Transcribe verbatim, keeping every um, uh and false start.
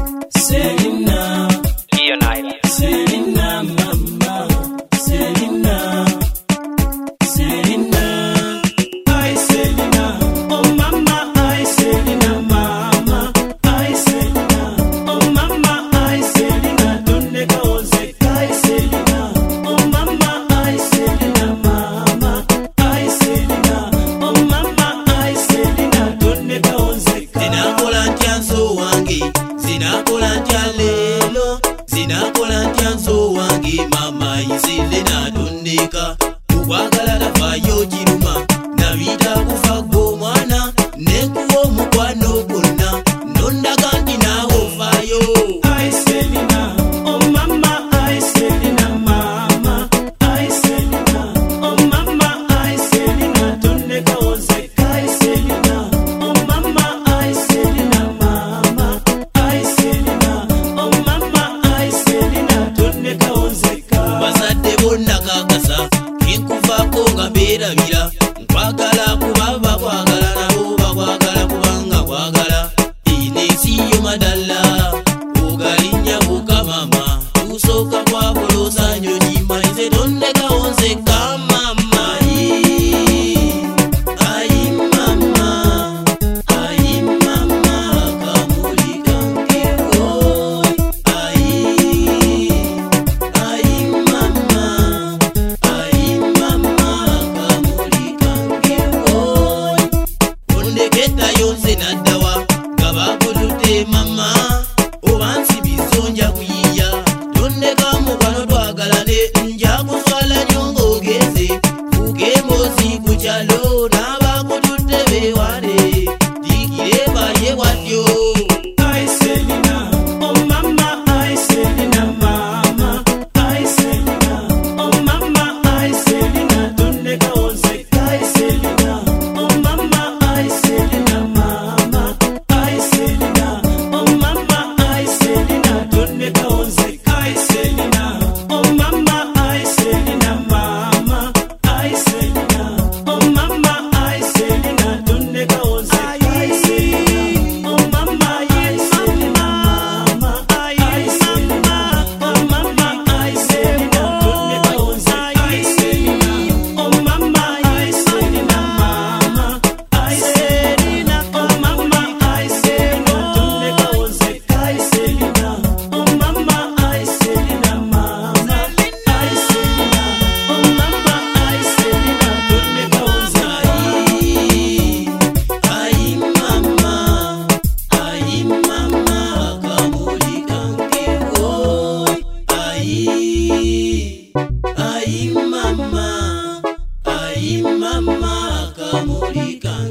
Selena, Leonine, Selena mama, Selena, Selena, I Selena, oh mama, I Selena mama, I Selena, oh mama, I Selena, don't nega oze, I Selena, oh mama, I Selena mama, I Selena, oh mama, I Selena, don't nega oze. Zina kolantianso wangi, zina kolantialelo, zina kolantianso wangi, mama Selena dondeka. Ukwagala na fayo jiruma, na vita kufago mwana, nekuo mukwano kuna, nonda kanti na ufayo. I Selena, oh mama, I Selena mama, I Selena, oh mama, I Selena, don't nega oze, I Selena, oh mama, I Selena mama, I Selena, oh mama, I Selena, don't nega oze. Bazadde bonna kakasa, kinkuvako nga beerabira, nkwagala kubaba kwagala nabo bakwagala kubanga kwagala. Ensi yo madala, ogalinya bukamama, tusooka kwaboloza nyonyi maize tondeka onzeka mama. Ayi mama, ayi mama, kamuli kange boy. Ayi, ayi mama, ayi mama, kamuli kange boy. Ondeketa yonse naddawa, gababulute mama, obansi bizonja kuyiya. Tondeka mukwano twagalane, nja kuswala nyongo ogeze, fugembozi ku kyalo, n'abakutudde beewale, digire baye watyo. I Selena, oh mama, I Selena mama, I Selena, oh mama, I Selena, don't nega oze, I Selena, oh mama, I Selena mama, I Selena, oh mama, I Selena, don't nega oze, I Selena, oh mama, I Selena mama, I Selena, oh mama, I Selena, don't nega oze, I Selena, oh mama, I Selena mama, I Selena, oh mama, I Selena, don't nega oze, I Selena, oh mama, I Selena mama, I Selena, oh mama, I Selena, don't nega oze, I Selena, oh mama, I Selena mama, I Selena, oh mama, I Selena, don't nega oze. Ayi mama, ayi mama, kamuli kange boy. Ayi, ayi mama, ayi mama, kamuli kange